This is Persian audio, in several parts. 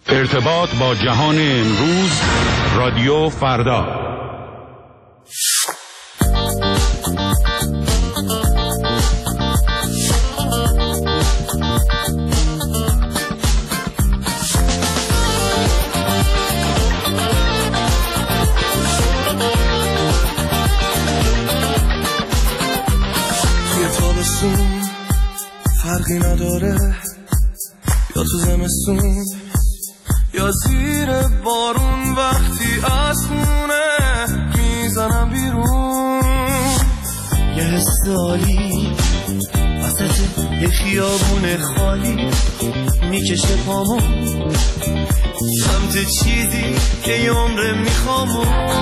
ارتباط با جهان امروز، رادیو فردا. توی تابستون فرقی نداره، یا تو زمستون یا زیر بارون، وقتی از خونه میزنم بیرون یه حس عالی وسط یه خیابون خالی میکشه پامو سمت چیزی که یه عمره میخوامو.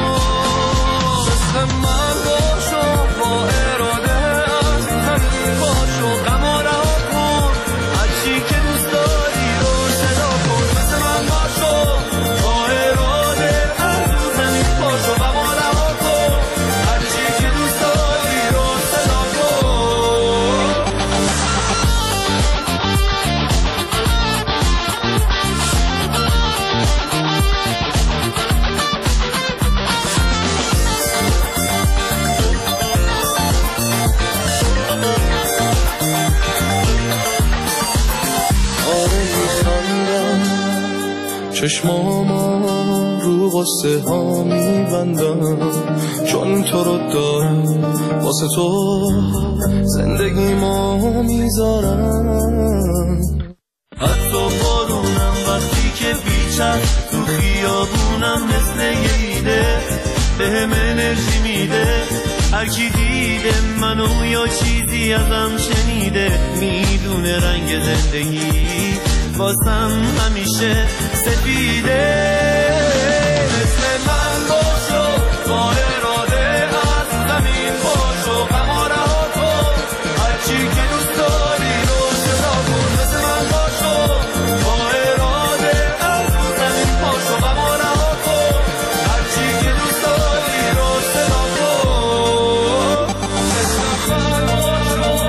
مثل من باشو، با اراده از زمین باشو، غم رها کن، هرچی که دوست داری رو صدا کن. مثل من باشو، با اراده از زمین باشو، غم رها کن، هرچی که دوست داری رو صدا کن. چشمامو رو قصه ها میبندم، چون تو رو دارم، واسه تو زندگیمو میذارم. حتی بارونم وقتی که بیچم تو خیابونم، مثل یه ایده بهم انرژی میده. هر کی دیده منو یا چیزی ازم شنیده، میدونه رنگ زندگی واسم همیشه سفیده. مثل من باشو، با اراده از زمین باشو، غم رها کن، هرچی که دوست داری رو صدا کن. مثل من باشو، با اراده از زمین باشو، غم رها کن، هرچی که دوست داری رو صدا کن. مثل من باشو.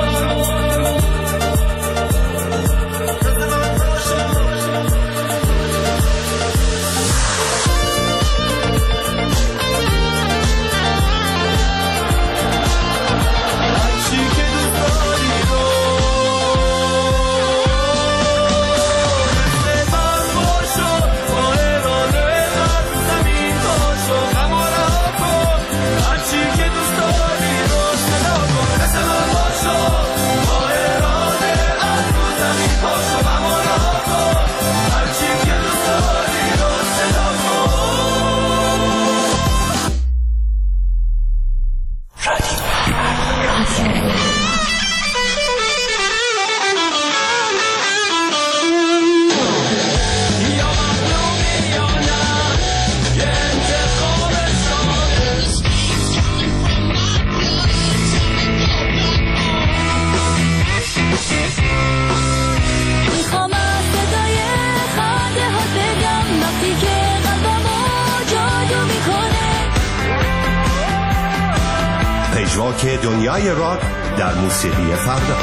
پژواک دنیای راک در موسیقی فردا.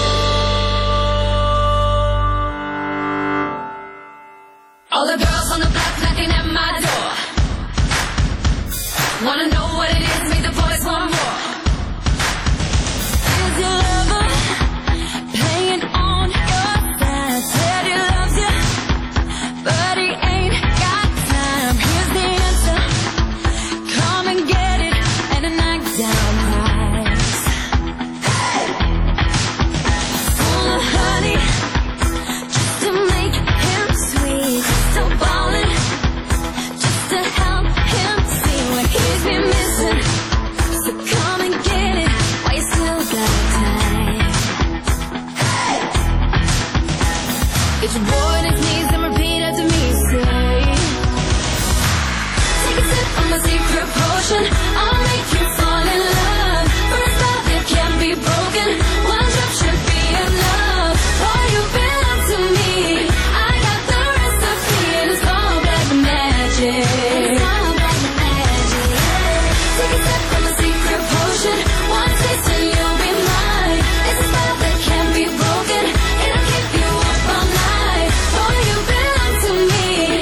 All the girls on the block knocking at my door, wanna know what it is, make the boys want more. Is your lover playing on your side? Said he loves you, but he ain't got time. Here's the answer, come and get it at a knockdown price. Full of honey, just to make him sweet. So ballin', just to help him see what he's been missing. So come and get it while you still got time. Get your boy on his knees and repeat after me, say, take a sip of my secret potion, I'll make you fall in love. For a spell that can't be broken, one drop should be enough. Oh, you belong to me, I got the recipe, and it's all black magic. It's all black magic. Take a sip of my secret potion, one taste and you'll be mine. It's a spell that can't be broken, it'll keep you up all night. Oh, you belong to me.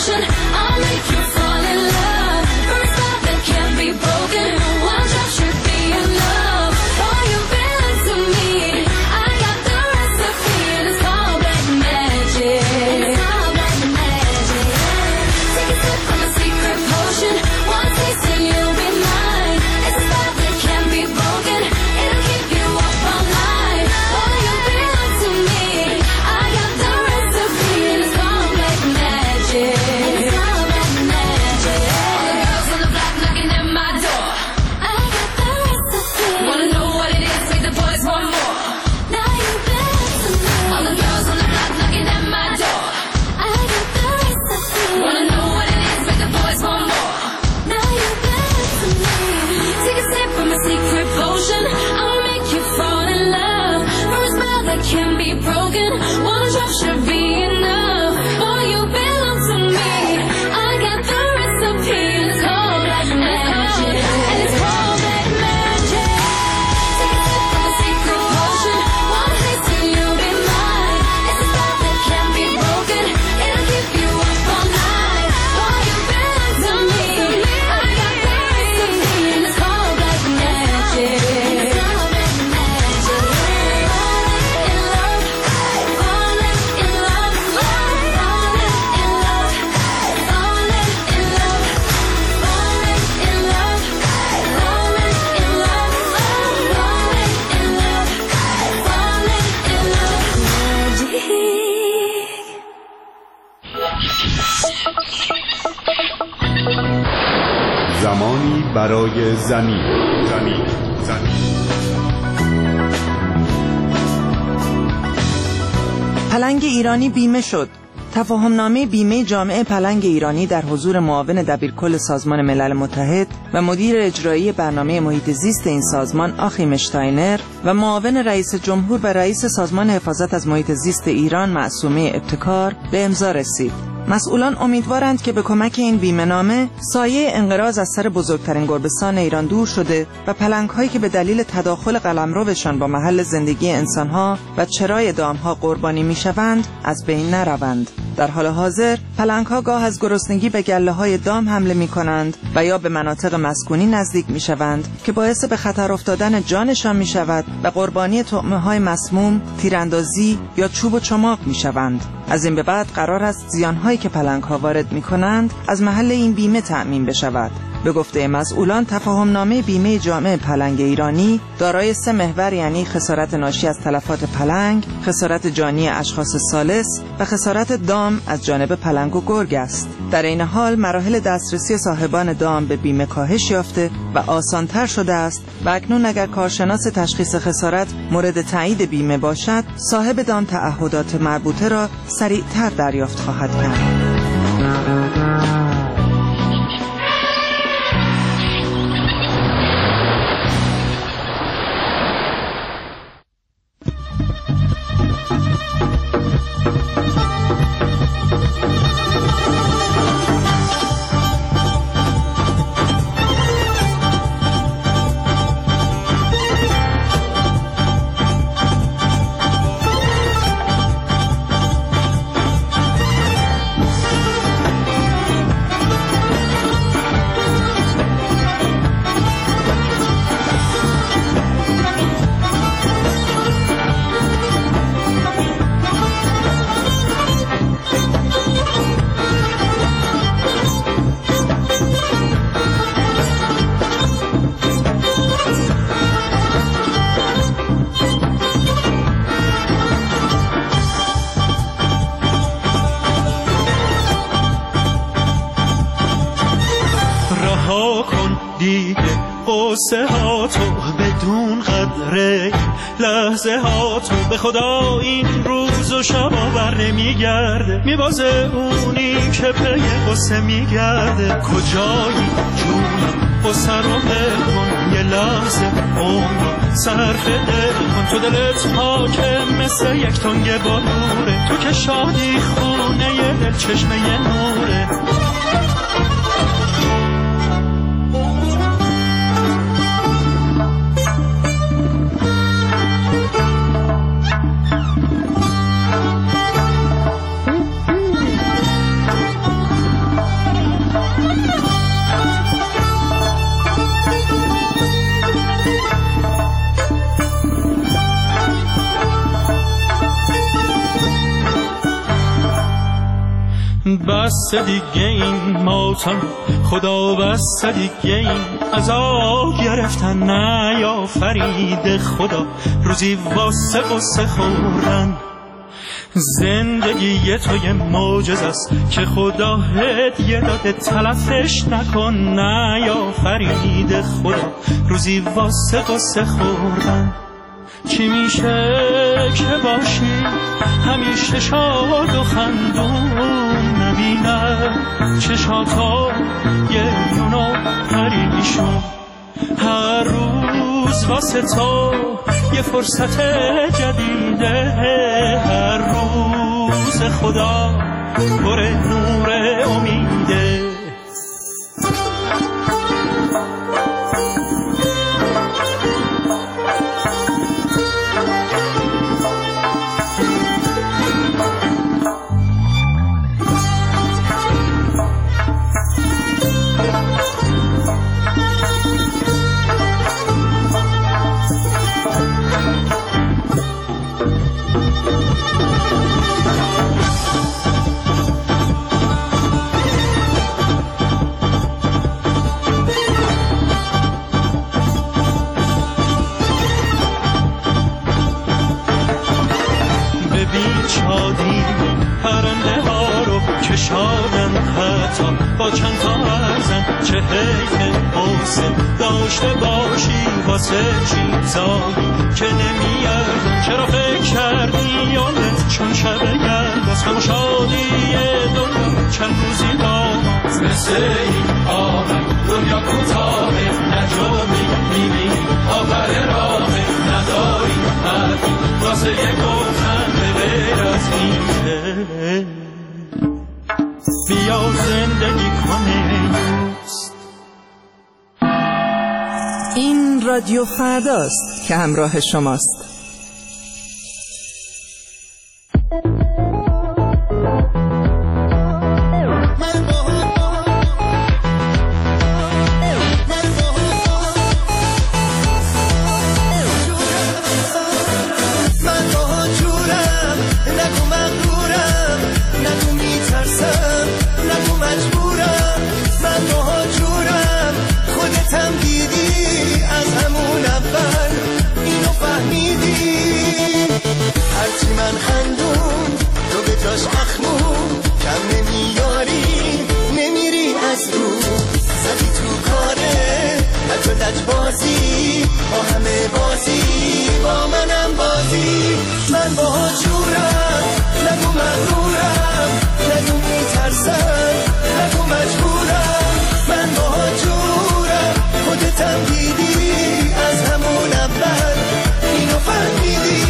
potion. I'll make you fall in love. For a spell that can't be broken. One drop should be enough. Oh, you've been to me. I got the recipe and it's called black magic. It's called black magic. Take a sip from a secret potion. One taste and you'll be mine. It's a spell that can't be broken. It'll keep you up all night. Oh, you've been to me. I got the recipe and it's called black magic. It's called black magic. All the girls on the block knocking at my door. I got the recipe. Wanna know what it is? Make the boys want more. Now you've been to me. All the girls on the block knocking at my door. I got the recipe. Wanna know what it is? Make the boys want more. Now you've been to me. Take a sip from a secret potion. I'll make you fall in love. For a spell that can't be broken. One drop should be enough. Oh, you belong to me. I got the recipe. It's called black magic. And it's called black magic. Take a sip from a secret potion. One taste and you'll be mine. It's a spell that can't be broken. It'll keep you up all night. Oh, you belong to me. I got the recipe. And it's called black magic. It's called black magic. Falling in love, falling in love, falling in love, falling in love, falling in love, falling in love, falling in love, falling in love. زمانی برای زمین. پلنگ ایرانی بیمه شد. تفاهمنامه بیمه جامعه پلنگ ایرانی در حضور معاون دبیرکل سازمان ملل متحد و مدیر اجرایی برنامه محیط زیست این سازمان آخیم اشتاینر و معاون رئیس جمهور و رئیس سازمان حفاظت از محیط زیست ایران معصومه ابتکار به امضا رسید. مسئولان امیدوارند که به کمک این بیمه‌نامه سایه انقراض از سر بزرگترین گربه‌سان ایران دور شده و پلنگ‌هایی که به دلیل تداخل قلمروشان با محل زندگی انسان‌ها و چرای دام‌ها قربانی می‌شوند از بین نروند. در حال حاضر پلنگ‌ها گاه از گرسنگی به گله‌های دام حمله می‌کنند و یا به مناطق مسکونی نزدیک می‌شوند که باعث به خطر افتادن جانشان می‌شود و قربانی طعمه‌های مسموم، تیراندازی یا چوب و چماق می‌شوند. از این به بعد قرار است زیان‌هایی که پلنگ‌ها وارد می‌کنند از محل این بیمه تأمین بشود. به گفته مسئولان تفاهمنامه بیمه جامعه پلنگ ایرانی دارای 3 محور یعنی خسارت ناشی از تلفات پلنگ، خسارت جانی اشخاص ثالث و خسارت دام از جانب پلنگ و گرگ است. در این حال مراحل دسترسی صاحبان دام به بیمه کاهش یافته و آسان‌تر شده است و اکنون اگر کارشناس تشخیص خسارت مورد تایید بیمه باشد، صاحب دام تعهدات مربوطه را سریعتر دریافت خواهد کرد. قصه ها تو بدون قدره لحظه ها تو به خدا این روز و شب بر نمیگرده میبازه اونی که پی قصه میگرده کجایی جونم قصه رو بکن یه لحظه عمر صرف دل کن تو دلت حاکم مثل یک تنگ بلوره تو که شادی خونه یه دل چشمه یه نوره بس دیگه این ماتم خدا، بس دیگه این عذاب گرفتن نیافرید خدا، روزی واسه قصه خوردن. زندگی تو یه معجزه است که خدا هدیه داده، تلفش نکن نیافرید خدا، روزی واسه قصه خوردن. چی میشه که باشی همیشه شاد و خندون، نبینم چشاتا یه یونو پریشون، هر روز واسه تو یه فرصت جدیده، هر روز خدا پر نور امیده. پرنده ها رو کشادن حتی با چند تا ارزن، چه حیف حسن داشته باشی واسه چیزایی که نمیاد. چرا فکر کردی یادت چون شب گرد از همه شادی دنیا چند روزی دامت، مثل این آمد دنیا کوتاهه، نجامی میبینی آخر راهه، نداری حرفی واسه یه گفتن به غیر از اینه. بیا زندگی کنه. این رادیو فرداست که همراه شماست. بازی با همه بازی با منم بازی، من با جورم نگو مغرورم، نگو میترسم نگو مجبورم، من با جورم خودتم دیدی از همون اول اینو فهمیدی.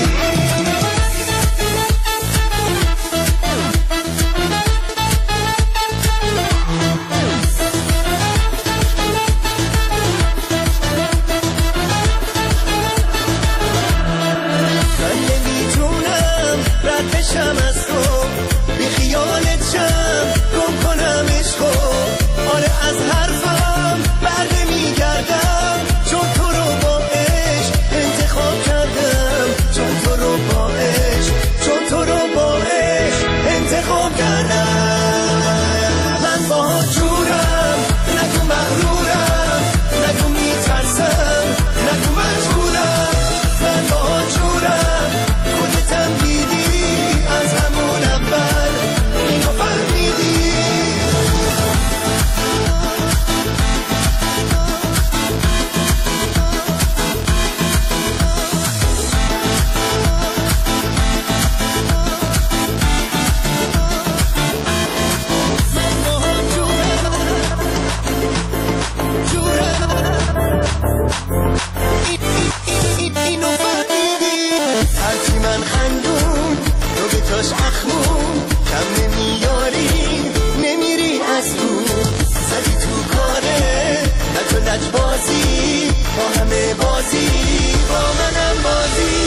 بازی با همه بازی با منم بازی،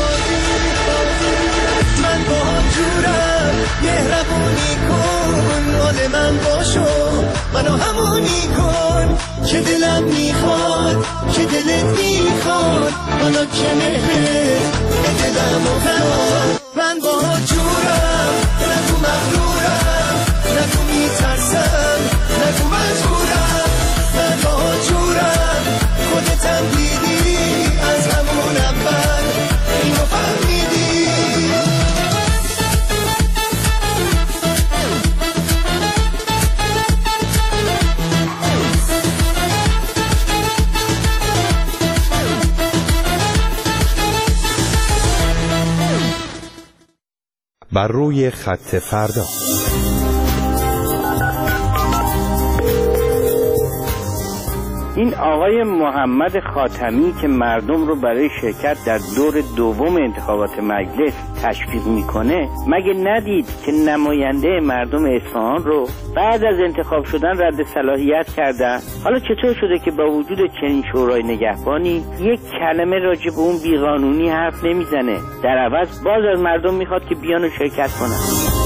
من با هم جورم مهربونی کن، مال من باشو منو همونی کن که دلم میخواد که دلت میخواد، حالا که مهره به دلم افتاد، من با هم جورم نگو مغرورم، بر روی خط فردا. این آقای محمد خاتمی که مردم رو برای شرکت در دور دوم انتخابات مجلس تشویق میکنه، مگه ندید که نماینده مردم اصفهان رو بعد از انتخاب شدن رد صلاحیت کردن؟ حالا چطور شده که با وجود چنین شورای نگهبانی یک کلمه راجع به اون بیقانونی حرف نمیزنه، در عوض باز از مردم میخواد که بیان و شرکت کنن؟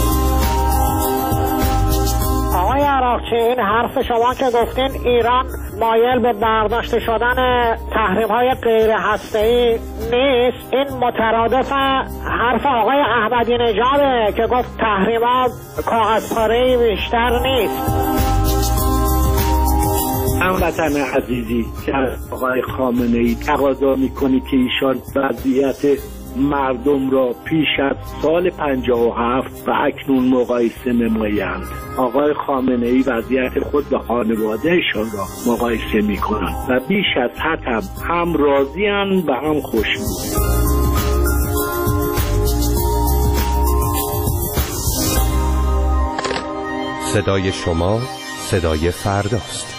آقای عراقچی، این حرف شما که گفتین ایران مایل به برداشته شدن تحریم‌های غیر هسته‌ای نیست، این مترادف حرف آقای احمدی نژاده که گفت تحریم‌ها کاغذپاره‌ای بیشتر نیست. هموطن عزیزی که آقای خامنه‌ای تقاضا می‌کنی که ایشان وضعیت مردم را پیش از سال 57 و اکنون مقایسه نمایند. آقای خامنه‌ای وضعیت خود به خانوادهشان را مقایسه می‌کنند و بیش از حد هم راضی‌اند و هم خوشنود. صدای شما صدای فرداست.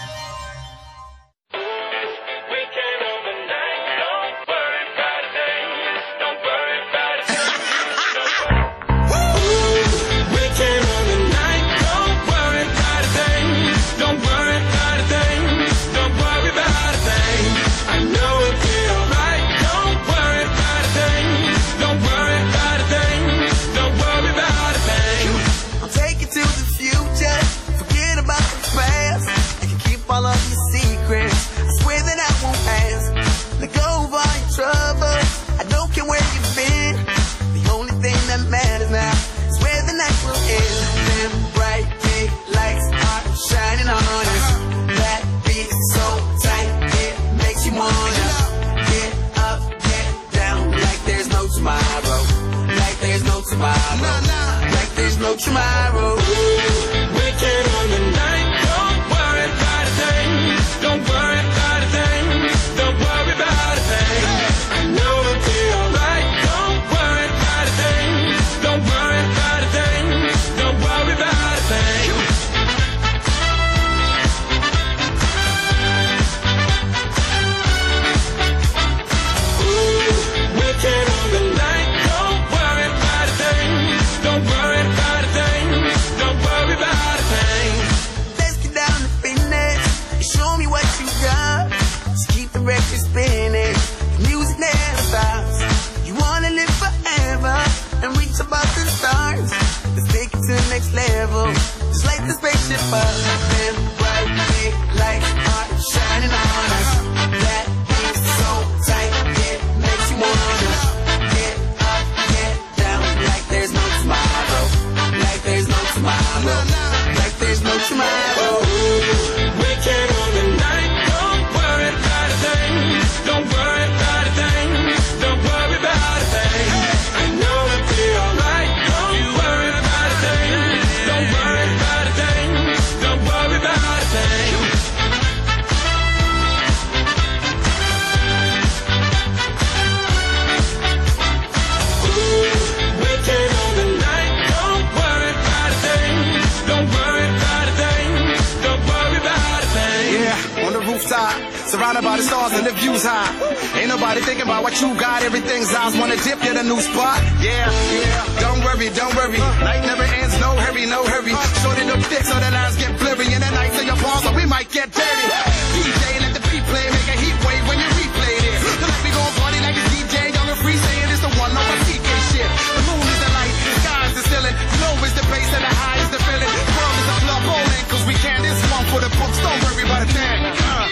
Surrounded by the stars and the views high. Ain't nobody thinking about what you got. Everything's eyes wanna dip, get a new spot. Yeah, yeah. Don't worry. Night never ends, no hurry. Shorten up thick so the lines get blurry. In the night to your balls, so we might get dirty. DJ, let the beat play, make a heat wave when you replay this. So let me go party like it's DJ, young and free, saying it's the one over TK shit. The moon is the light, the sky is the ceiling. Low is the bass and the high is the feeling. The world is a club rolling, cause we can. This one for the books, don't worry about a thing.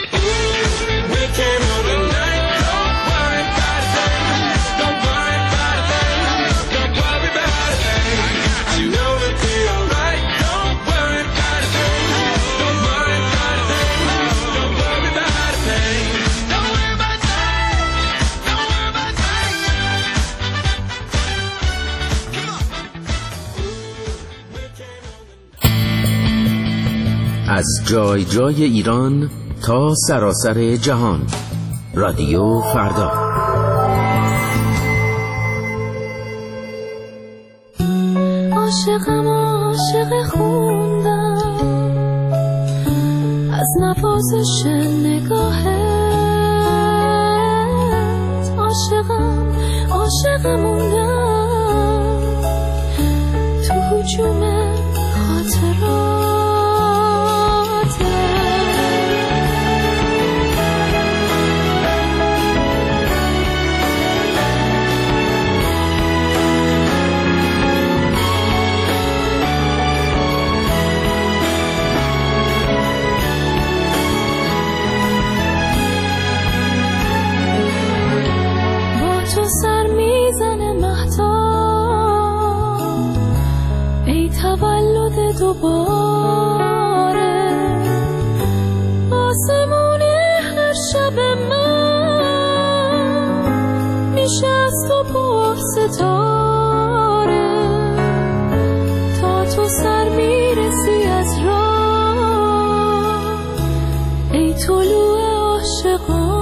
We came on the night, don't worry about a thing. Don't worry about a thing. Don't worry about a thing. I know it'll be alright. Don't worry about a thing. Don't worry about a thing. Don't worry about a thing. Don't worry about a thing. Don't worry about a thing. از جای جای ایران تا سراسر جهان، رادیو فردا. عاشق خوندم از نوازش نگاهت، عاشق موندم تو هجوم خاطرات. سر میزنه مهتاب ای تولد دوباره، آسمون هر شب من میشه از تو پر ستاره، تا تو سر میرسی از راه ای طلوع عاشقان.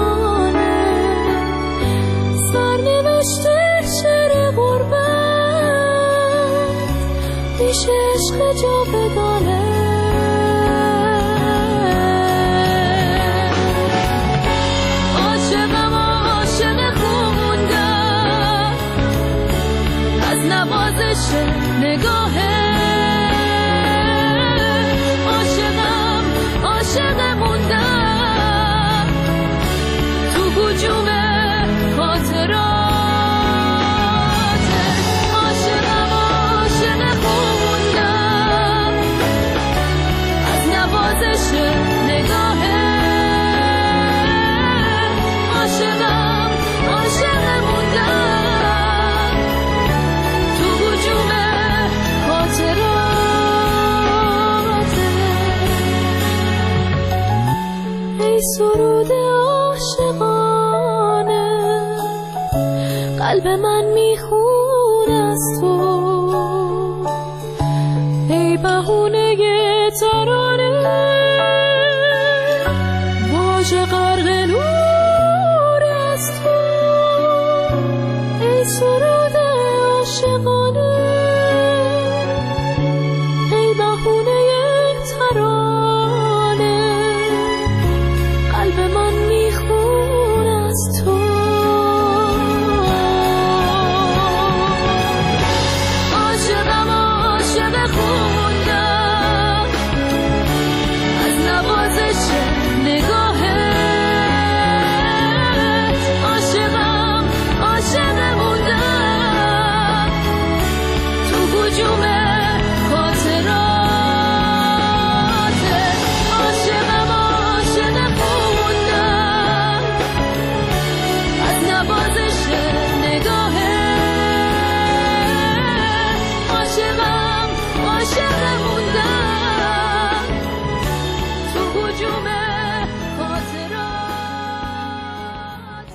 عشق جاودانه عاشقم عاشق خوندم از نوازش نگاهه، عاشقم عاشق موندم تو هجوم خاطرات. سرود عاشقانه قلب من میخونه از تو، ای بهونه ترانه واژه غرق نور از تو، ای سرود عاشقانه ای بهونه ترانه قلب من میخون از تو. عاشقم عاشق خوندم از نوازش نگاهت، عاشقم عاشق موندم تو هجوم خاطرات. عاشقم عاشق خوندم از نوازش نگاهت، عاشقم عاشق موندم تو هجوم خاطرات.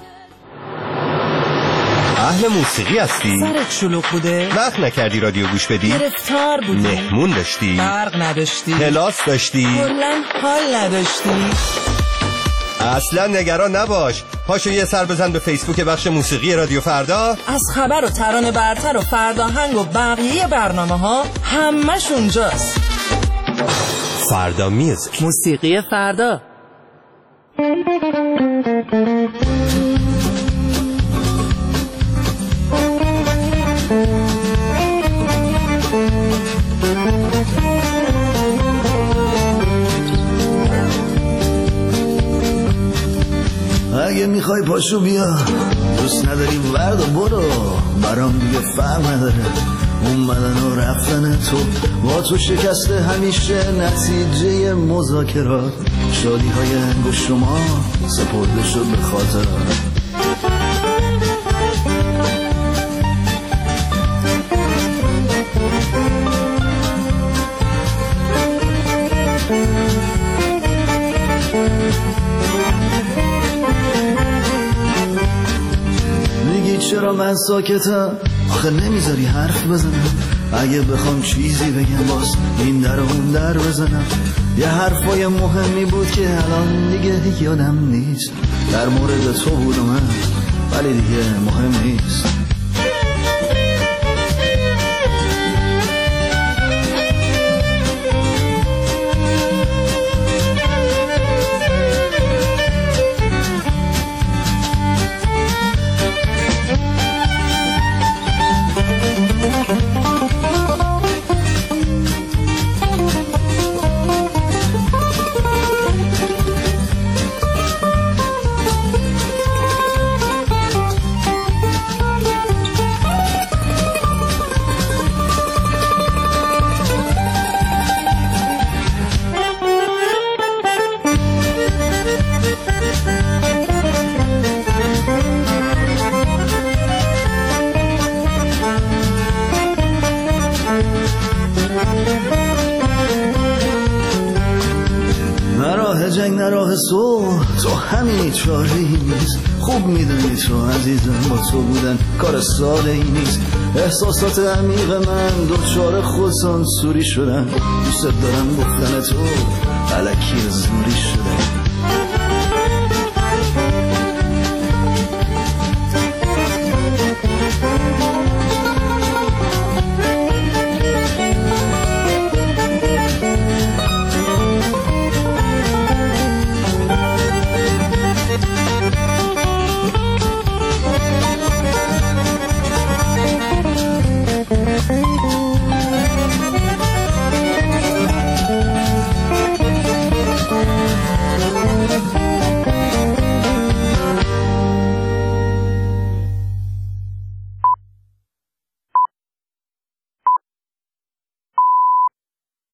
اهل موسیقی هستی؟ سرت شلوغ بوده؟ وقت نکردی رادیو گوش بدی؟ گرفتار بودی؟ مهمون داشتی؟ برق نداشتی؟ کلاس داشتی؟ کلاً حال نداشتی؟ اصلا نگران نباش، پاشو یه سر بزن به فیسبوک بخش موسیقی رادیو فردا. از خبر و ترانه برتر و فرداهنگ و بقیه برنامه ها همش اونجاست. فردا میوزیک، موسیقی فردا. اگه میخوای پاشو بیا، دوست نداری ورد و برو، برام دیگه فرق نداره اومدن و رفتن تو، با تو شکسته همیشه نتیجه مذاکرات، شادی های انگشت شما سپرده شد به خاطرات. میگی چرا من ساکتم؟ آخه نمیذاری حرف بزنم، اگه بخوام چیزی بگم باز این در و اون در بزنم. یه حرفای مهمی بود که الان دیگه یادم نیست، در مورد تو بود و من، ولی دیگه مهم نیست. جنگ نه راه صلح، تو همینی چاره ای نیست. خوب میدونی تو عزیزم با تو بودن کار ساده ای نیست. احساسات عمیق من دوچار خودسانسوری شدن. دوست دارم گفتن تو الکی زوری شدن.